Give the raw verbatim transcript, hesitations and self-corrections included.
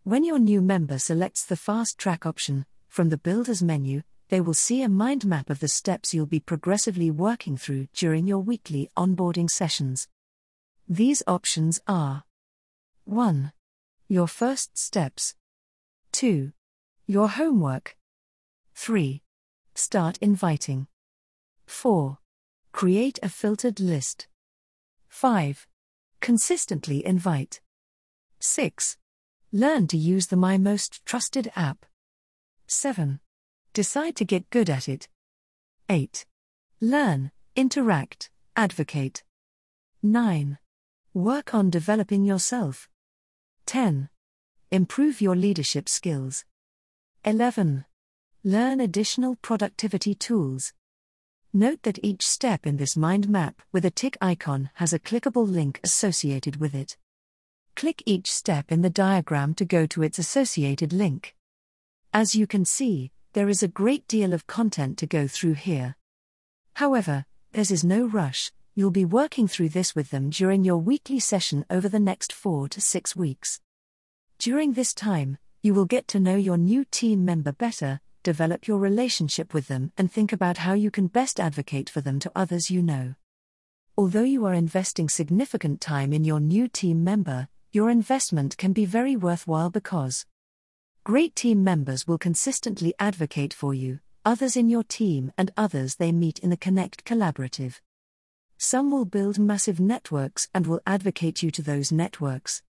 When your new member selects the Fast Track option, from the Builders menu, they will see a mind map of the steps you'll be progressively working through during your weekly onboarding sessions. These options are: one. Your first steps. two. Your homework. three. Start inviting. four. Create a filtered list. five. Consistently invite. six. Learn to use the My Most Trusted app. seven. Decide to get good at it. eight. Learn, interact, advocate. nine. Work on developing yourself. ten. Improve your leadership skills. eleven. Learn additional productivity tools. Note that each step in this mind map with a tick icon has a clickable link associated with it. Click each step in the diagram to go to its associated link. As you can see, there is a great deal of content to go through here. However, there is no rush. You'll be working through this with them during your weekly session over the next four to six weeks. During this time, you will get to know your new team member better, develop your relationship with them, and think about how you can best advocate for them to others you know. Although you are investing significant time in your new team member, your investment can be very worthwhile because great team members will consistently advocate for you, others in your team, and others they meet in the Connect Collaborative. Some will build massive networks and will advocate you to those networks.